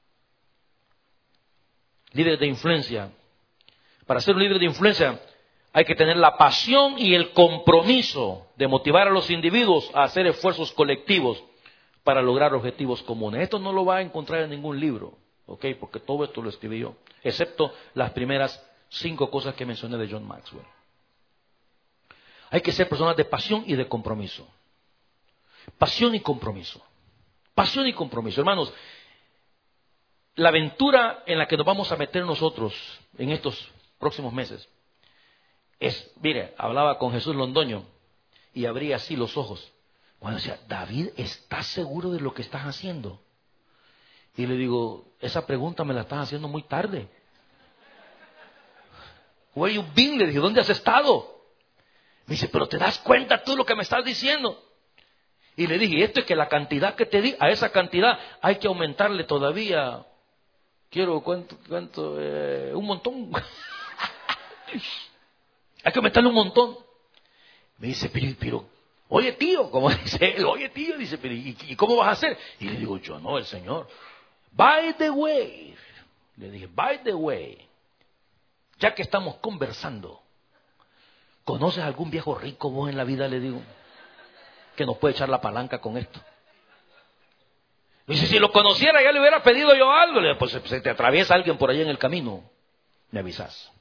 Líderes de influencia. Para ser un líder de influencia hay que tener la pasión y el compromiso de motivar a los individuos a hacer esfuerzos colectivos para lograr objetivos comunes. Esto no lo va a encontrar en ningún libro, ¿ok? Porque todo esto lo escribí yo, excepto las primeras cinco cosas que mencioné de John Maxwell. Hay que ser personas de pasión y de compromiso. Pasión y compromiso. Pasión y compromiso. Hermanos, la aventura en la que nos vamos a meter nosotros en estos próximos meses es, mire, hablaba con Jesús Londoño y abría así los ojos. Cuando decía, David, ¿estás seguro de lo que estás haciendo? Y le digo, esa pregunta me la estás haciendo muy tarde. Where you been? Le dije, ¿dónde has estado? Me dice, pero ¿te das cuenta tú lo que me estás diciendo? Y le dije, esto es que la cantidad que te di, a esa cantidad hay que aumentarle todavía. Quiero, ¿cuánto? cuánto eh, un montón. Hay que aumentarle un montón. Me dice, pero, pero, oye tío, como dice él, oye tío, dice, pero ¿y, ¿y cómo vas a hacer? Y le digo, yo no, el Señor. By the way, le dije, by the way, ya que estamos conversando, ¿conoces algún viejo rico vos en la vida? Le digo, que nos puede echar la palanca con esto. Me dice, si lo conociera ya le hubiera pedido yo algo. Le digo, pues se te atraviesa alguien por ahí en el camino, me avisas.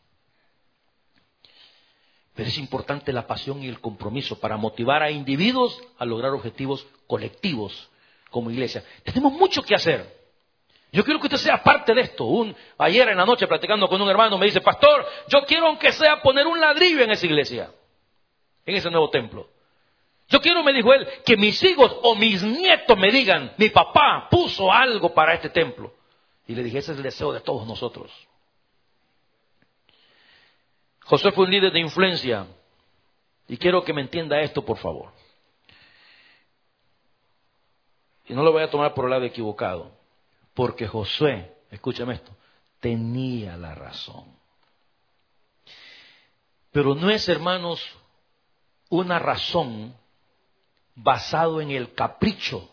Pero es importante la pasión y el compromiso para motivar a individuos a lograr objetivos colectivos como iglesia. Tenemos mucho que hacer. Yo quiero que usted sea parte de esto. Un, ayer en la noche platicando con un hermano me dice, pastor, yo quiero aunque sea poner un ladrillo en esa iglesia, en ese nuevo templo. Yo quiero, me dijo él, que mis hijos o mis nietos me digan, mi papá puso algo para este templo. Y le dije, ese es el deseo de todos nosotros. Josué fue un líder de influencia. Y quiero que me entienda esto, por favor. Y no lo voy a tomar por el lado equivocado. Porque Josué, escúchame esto, tenía la razón. Pero no es, hermanos, una razón basado en el capricho.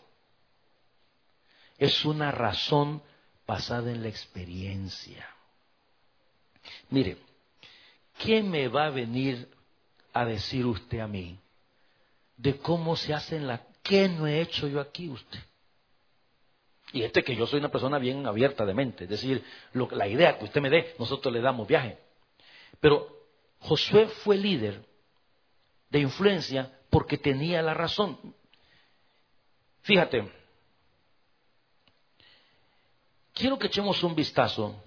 Es una razón basada en la experiencia. Mire, ¿qué me va a venir a decir usted a mí de cómo se hace en la... ¿Qué no he hecho yo aquí usted? Y este que yo soy una persona bien abierta de mente, es decir, lo, la idea que usted me dé, nosotros le damos viaje. Pero Josué fue líder de influencia porque tenía la razón. Fíjate, quiero que echemos un vistazo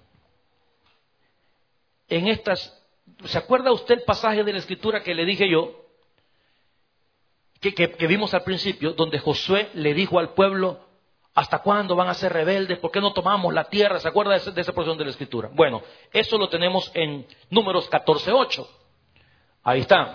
en estas. ¿Se acuerda usted el pasaje de la Escritura que le dije yo? Que, que, que vimos al principio, donde Josué le dijo al pueblo, ¿hasta cuándo van a ser rebeldes? ¿Por qué no tomamos la tierra? ¿Se acuerda de, ese, de esa porción de la Escritura? Bueno, eso lo tenemos en Números catorce ocho. Ahí está.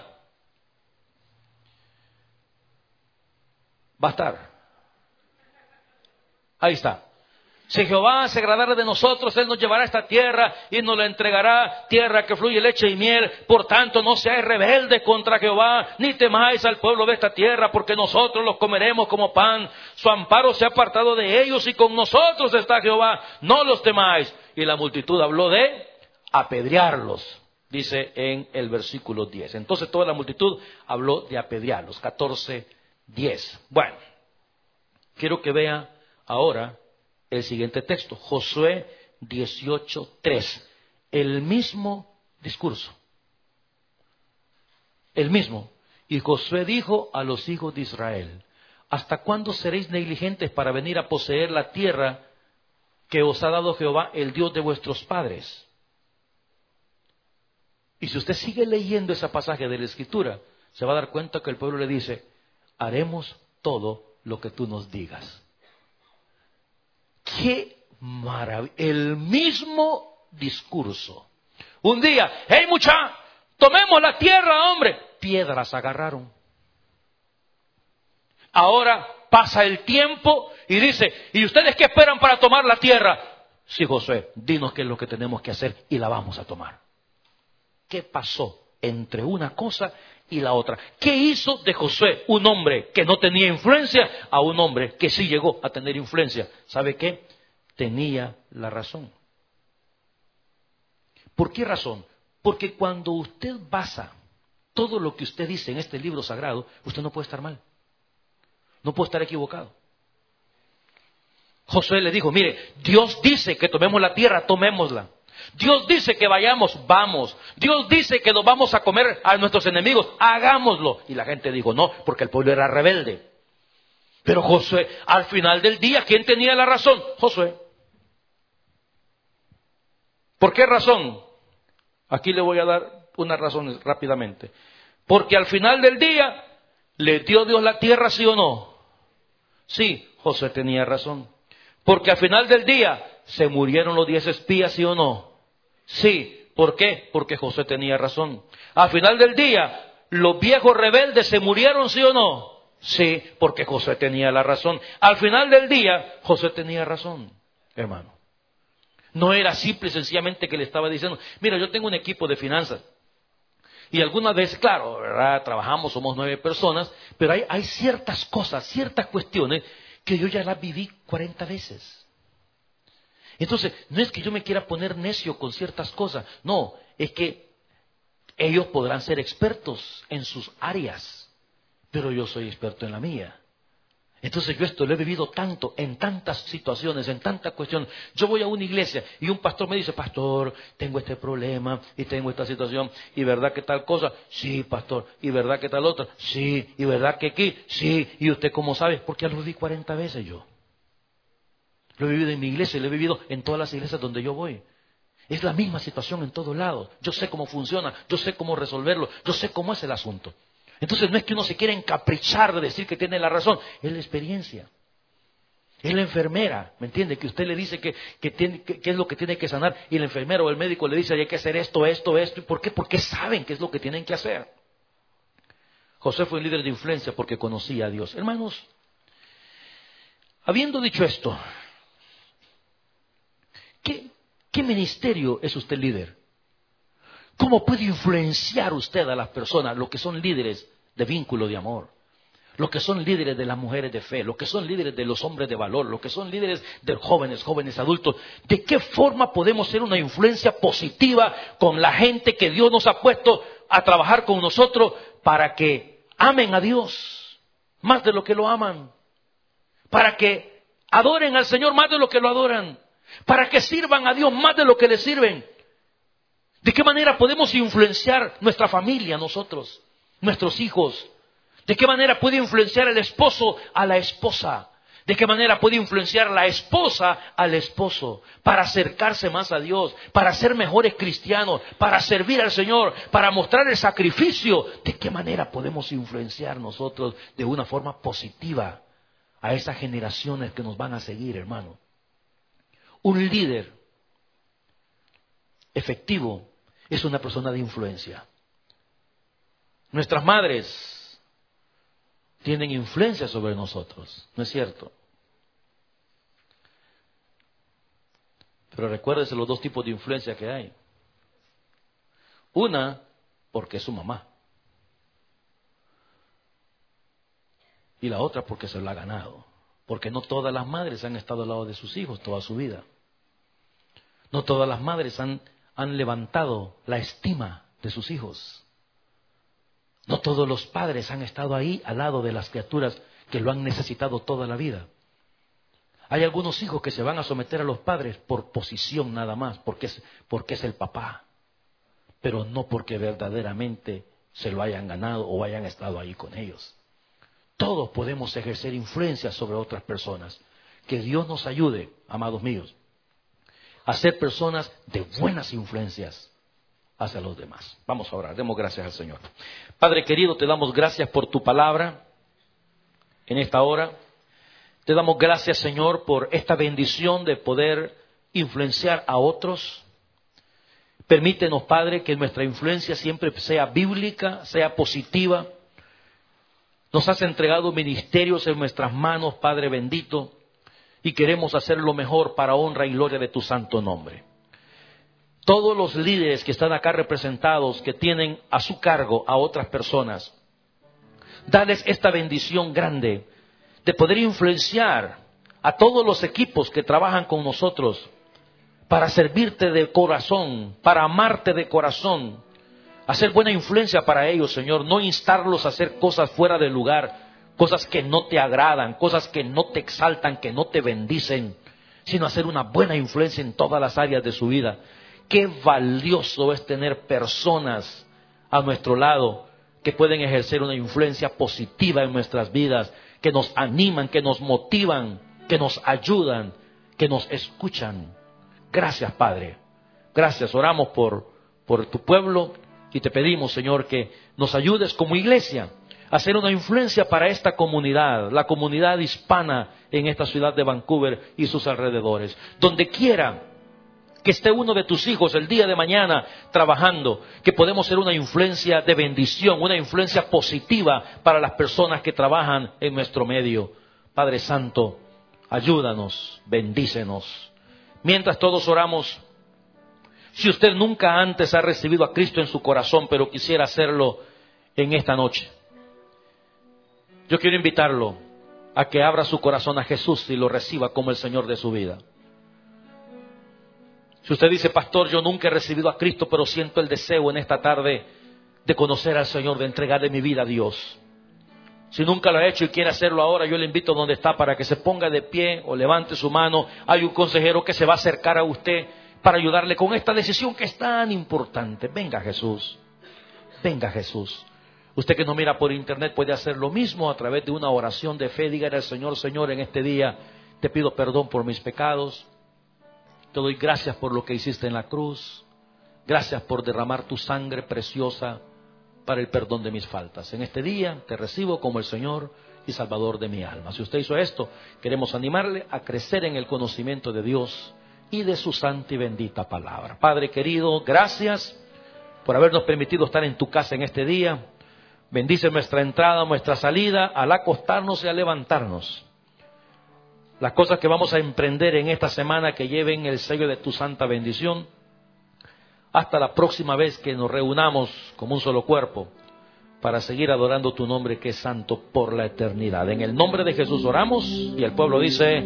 Va a estar. Ahí está. Si Jehová se agradara de nosotros, Él nos llevará a esta tierra y nos la entregará, tierra que fluye leche y miel. Por tanto, no seáis rebeldes contra Jehová, ni temáis al pueblo de esta tierra, porque nosotros los comeremos como pan. Su amparo se ha apartado de ellos y con nosotros está Jehová, no los temáis. Y la multitud habló de apedrearlos, dice en el versículo diez. Entonces toda la multitud habló de apedrearlos, catorce, diez. Bueno, quiero que vea ahora el siguiente texto, Josué dieciocho, tres. El mismo discurso. El mismo. Y Josué dijo a los hijos de Israel: ¿hasta cuándo seréis negligentes para venir a poseer la tierra que os ha dado Jehová, el Dios de vuestros padres? Y si usted sigue leyendo ese pasaje de la Escritura, se va a dar cuenta que el pueblo le dice: haremos todo lo que tú nos digas. ¡Qué maravilla! El mismo discurso. Un día, ¡hey mucha! Tomemos la tierra, hombre. Piedras agarraron. Ahora pasa el tiempo y dice: ¿y ustedes qué esperan para tomar la tierra? Sí, Josué, dinos qué es lo que tenemos que hacer y la vamos a tomar. ¿Qué pasó entre una cosa y la otra? ¿Qué hizo de Josué un hombre que no tenía influencia a un hombre que sí llegó a tener influencia? ¿Sabe qué? Tenía la razón. ¿Por qué razón? Porque cuando usted basa todo lo que usted dice en este libro sagrado, usted no puede estar mal. No puede estar equivocado. Josué le dijo: mire, Dios dice que tomemos la tierra, tomémosla. Dios dice que vayamos, vamos. Dios dice que nos vamos a comer a nuestros enemigos, hagámoslo. Y la gente dijo no, porque el pueblo era rebelde. Pero Josué, al final del día, ¿quién tenía la razón? Josué. ¿Por qué razón? Aquí le voy a dar unas razones rápidamente. Porque al final del día, ¿le dio Dios la tierra, sí o no? Sí, Josué tenía razón. Porque al final del día, ¿se murieron los diez espías, sí o no? Sí. ¿Por qué? Porque Josué tenía razón. Al final del día, ¿los viejos rebeldes se murieron, sí o no? Sí, porque Josué tenía la razón. Al final del día, Josué tenía razón, hermano. No era simple y sencillamente que le estaba diciendo: mira, yo tengo un equipo de finanzas. Y algunas veces, claro, ¿verdad? Trabajamos, somos nueve personas, pero hay, hay ciertas cosas, ciertas cuestiones que yo ya las viví cuarenta veces. Entonces, no es que yo me quiera poner necio con ciertas cosas, no, es que ellos podrán ser expertos en sus áreas, pero yo soy experto en la mía. Entonces yo esto lo he vivido tanto, en tantas situaciones, en tantas cuestiones. Yo voy a una iglesia y un pastor me dice: pastor, tengo este problema y tengo esta situación, y verdad que tal cosa, sí, pastor, y verdad que tal otra, sí, y verdad que aquí, sí, y usted cómo sabe, porque ya lo vi cuarenta veces yo. Lo he vivido en mi iglesia y lo he vivido en todas las iglesias donde yo voy. Es la misma situación en todos lados. Yo sé cómo funciona, yo sé cómo resolverlo, yo sé cómo es el asunto. Entonces no es que uno se quiera encaprichar de decir que tiene la razón, es la experiencia. Es la enfermera, ¿me entiende? Que usted le dice que, que, tiene, que, que es lo que tiene que sanar, y el enfermero o el médico le dice: hay que hacer esto, esto, esto. ¿Y por qué? Porque saben qué es lo que tienen que hacer. José fue un líder de influencia porque conocía a Dios. Hermanos, habiendo dicho esto, ¿qué, qué ministerio es usted líder? ¿Cómo puede influenciar usted a las personas, los que son líderes de vínculo de amor? Los que son líderes de las mujeres de fe, los que son líderes de los hombres de valor, los que son líderes de jóvenes, jóvenes adultos. ¿De qué forma podemos ser una influencia positiva con la gente que Dios nos ha puesto a trabajar con nosotros para que amen a Dios más de lo que lo aman? Para que adoren al Señor más de lo que lo adoran. Para que sirvan a Dios más de lo que le sirven. ¿De qué manera podemos influenciar nuestra familia, nosotros, nuestros hijos? ¿De qué manera puede influenciar el esposo a la esposa? ¿De qué manera puede influenciar la esposa al esposo para acercarse más a Dios, para ser mejores cristianos, para servir al Señor, para mostrar el sacrificio? ¿De qué manera podemos influenciar nosotros de una forma positiva a esas generaciones que nos van a seguir, hermano? Un líder efectivo es una persona de influencia. Nuestras madres tienen influencia sobre nosotros, ¿no es cierto? Pero recuérdese los dos tipos de influencia que hay. Una, porque es su mamá. Y la otra, porque se lo ha ganado. Porque no todas las madres han estado al lado de sus hijos toda su vida. No todas las madres han, han levantado la estima de sus hijos. No todos los padres han estado ahí al lado de las criaturas que lo han necesitado toda la vida. Hay algunos hijos que se van a someter a los padres por posición nada más, porque es, porque es el papá, pero no porque verdaderamente se lo hayan ganado o hayan estado ahí con ellos. Todos podemos ejercer influencia sobre otras personas. Que Dios nos ayude, amados míos, a ser personas de buenas influencias hacia los demás. Vamos a orar, demos gracias al Señor. Padre querido, te damos gracias por tu palabra en esta hora. Te damos gracias, Señor, por esta bendición de poder influenciar a otros. Permítenos, Padre, que nuestra influencia siempre sea bíblica, sea positiva. Nos has entregado ministerios en nuestras manos, Padre bendito, y queremos hacer lo mejor para honra y gloria de tu santo nombre. Todos los líderes que están acá representados, que tienen a su cargo a otras personas, dales esta bendición grande de poder influenciar a todos los equipos que trabajan con nosotros para servirte de corazón, para amarte de corazón, hacer buena influencia para ellos, Señor, no instarlos a hacer cosas fuera de lugar, cosas que no te agradan, cosas que no te exaltan, que no te bendicen, sino hacer una buena influencia en todas las áreas de su vida. Qué valioso es tener personas a nuestro lado que pueden ejercer una influencia positiva en nuestras vidas, que nos animan, que nos motivan, que nos ayudan, que nos escuchan. Gracias, Padre. Gracias. Oramos por, por tu pueblo y te pedimos, Señor, que nos ayudes como iglesia a hacer una influencia para esta comunidad, la comunidad hispana en esta ciudad de Vancouver y sus alrededores. Donde quiera que esté uno de tus hijos el día de mañana trabajando, que podemos ser una influencia de bendición, una influencia positiva para las personas que trabajan en nuestro medio. Padre Santo, ayúdanos, bendícenos. Mientras todos oramos, si usted nunca antes ha recibido a Cristo en su corazón, pero quisiera hacerlo en esta noche, yo quiero invitarlo a que abra su corazón a Jesús y lo reciba como el Señor de su vida. Si usted dice, pastor, yo nunca he recibido a Cristo, pero siento el deseo en esta tarde de conocer al Señor, de entregarle mi vida a Dios. Si nunca lo ha hecho y quiere hacerlo ahora, yo le invito donde está para que se ponga de pie o levante su mano. Hay un consejero que se va a acercar a usted para ayudarle con esta decisión que es tan importante. Venga Jesús, venga Jesús. Usted que no mira por internet puede hacer lo mismo a través de una oración de fe. Dígale al Señor, Señor, en este día te pido perdón por mis pecados. Te doy gracias por lo que hiciste en la cruz. Gracias por derramar tu sangre preciosa para el perdón de mis faltas. En este día te recibo como el Señor y Salvador de mi alma. Si usted hizo esto, queremos animarle a crecer en el conocimiento de Dios y de su santa y bendita palabra. Padre querido, gracias por habernos permitido estar en tu casa en este día. Bendice nuestra entrada, nuestra salida, al acostarnos y al levantarnos. Las cosas que vamos a emprender en esta semana que lleven el sello de tu santa bendición. Hasta la próxima vez que nos reunamos como un solo cuerpo para seguir adorando tu nombre que es santo por la eternidad. En el nombre de Jesús oramos y el pueblo dice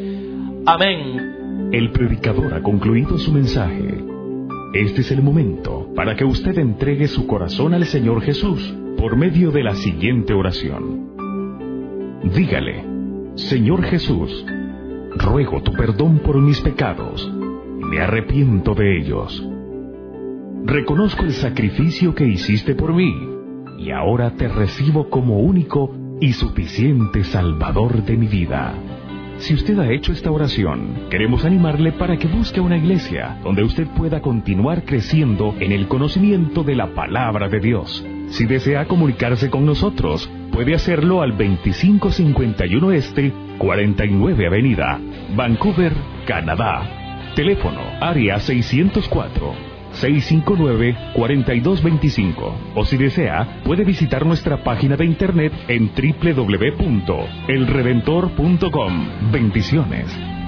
amén. El predicador ha concluido su mensaje. Este es el momento para que usted entregue su corazón al Señor Jesús por medio de la siguiente oración. Dígale, Señor Jesús, ruego tu perdón por mis pecados, me arrepiento de ellos. Reconozco el sacrificio que hiciste por mí, y ahora te recibo como único y suficiente Salvador de mi vida. Si usted ha hecho esta oración, queremos animarle para que busque una iglesia donde usted pueda continuar creciendo en el conocimiento de la palabra de Dios. Si desea comunicarse con nosotros, puede hacerlo al veinticinco cincuenta y uno Este, cuarenta y nueve Avenida, Vancouver, Canadá. Teléfono área seiscientos cuatro, seiscientos cincuenta y nueve, cuarenta y dos veinticinco. O si desea, puede visitar nuestra página de internet en doble u doble u doble u punto el redentor punto com. Bendiciones.